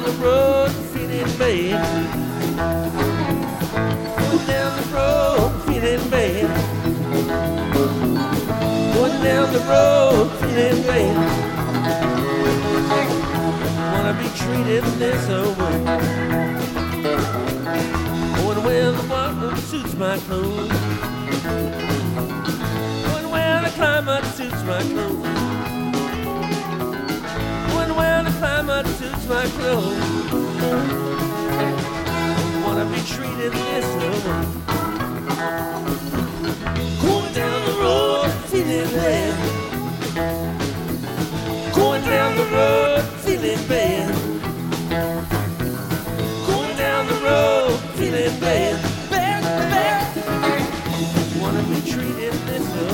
down the road feeling bad. Going down the road feeling bad. Going down the road feeling bad. Wanna be treated this way. Going where the water suits my clothes. Going where the climate suits my clothes. Going where the climate suits my clothes. Wanna be treated this way. Going down the road feeling bad. Going down the road feeling bad. Going down the road feeling bad. Bad, bad. Wanna be treated this way.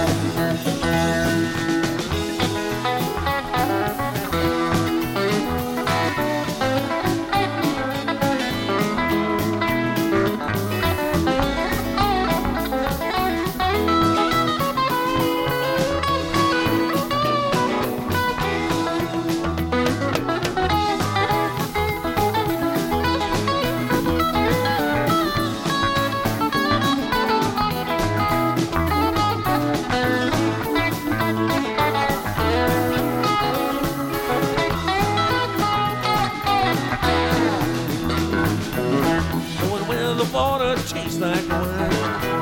Water tastes like wine.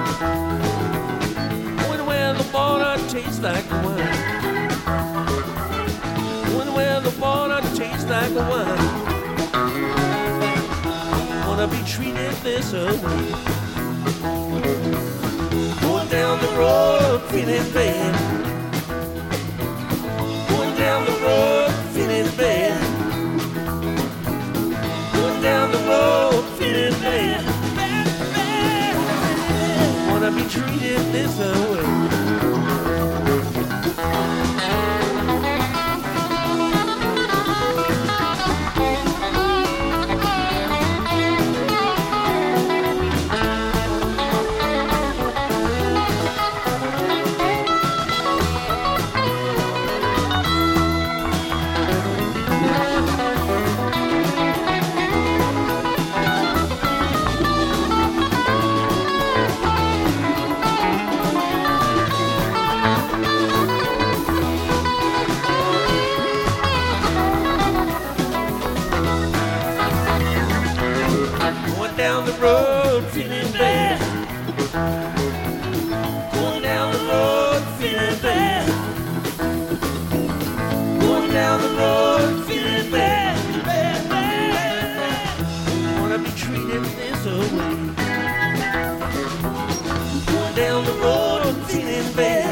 Going where the water tastes like wine. Going where the water tastes like wine. Wanna be treated this way. Going down the road feeling bad. Going down the road feeling bad. Going down the road feeling bad. Wanna be treated this way. Down the road feeling bad. Going down the road feeling bad. Going down the road feeling bad. Bad, bad, bad. Wanna be treated this way. Going down the road feeling bad.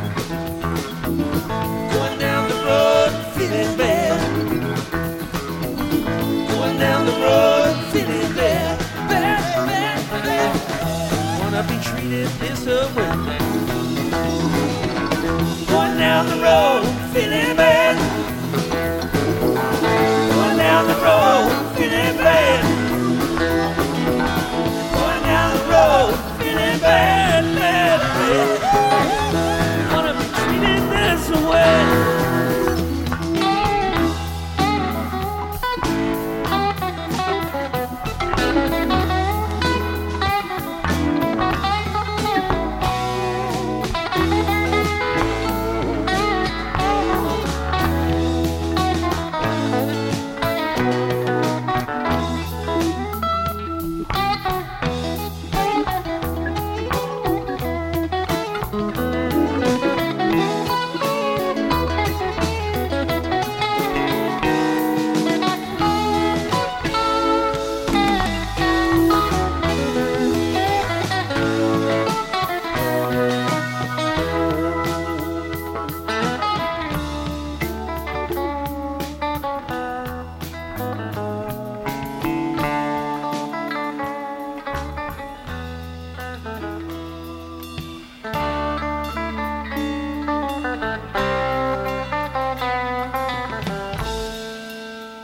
Going down the road feeling bad. Going down the road feeling bad. Wanna be treated this way. Going down the road feeling bad. Going down the road feeling bad. Going down the road feeling bad.